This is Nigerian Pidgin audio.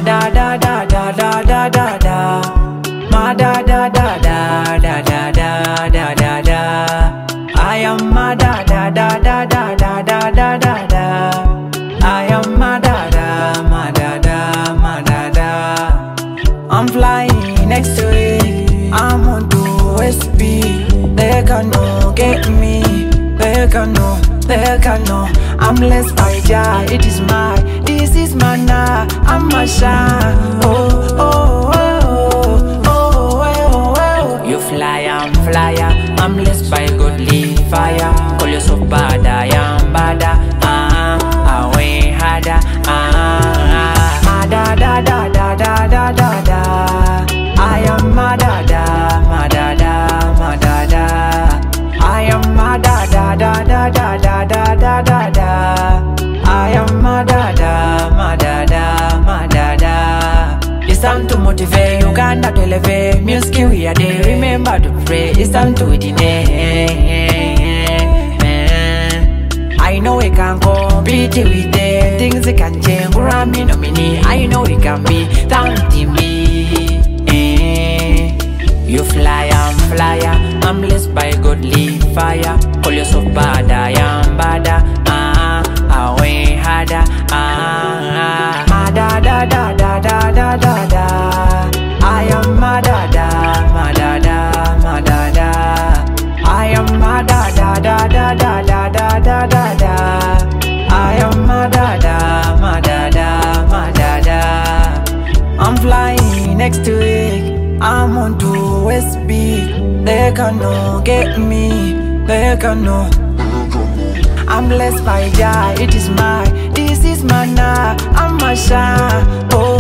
da da da da da da da da. Ma da da da da da da da da da da. I am ma da da da da da da da da da da. I am ma da da ma da da ma da da. I'm flying next to it. I'm on to SB. They cannot get me. They cannot. I'm blessed by Jah. It is my. This is my now. I'm a shine. Oh oh oh oh oh oh. You fly, I'm flyer. I'm blessed by godly fire. Call yourself bad, I am bada. I way harder. Da da da da da da da da. I am ma da da ma da da ma da da. I am ma da da da da da da da da da da. I am ma da da ma da da ma da da. It's time to motivate, Uganda to elevate. Music we are there, remember to pray. It's time to win the I know we can compete with them. Things they can change, Grammy nominee. I know we can be down to me. You fly, I'm flyer. I'm blessed by godly fire. Call yourself bad, I am bada. I way harder. Da da da da da da da da. I am ma da da ma da da ma da da. I am ma da da da da da da da da da da. I am ma da da ma da da ma da da. I'm flying next to it. I'm on to SB. They cannot get me. They cannot. I'm blessed by Jah. It is my. This is my now. I'm a shine. Oh.